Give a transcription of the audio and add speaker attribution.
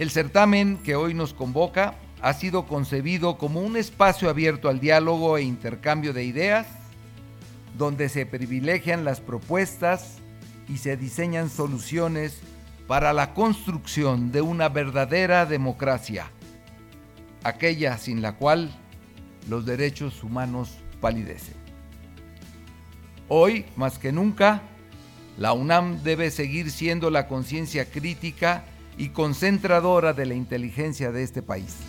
Speaker 1: El certamen que hoy nos convoca ha sido concebido como un espacio abierto al diálogo e intercambio de ideas, donde se privilegian las propuestas y se diseñan soluciones para la construcción de una verdadera democracia, aquella sin la cual los derechos humanos palidecen. Hoy, más que nunca, la UNAM debe seguir siendo la conciencia crítica y concentradora de la inteligencia de este país.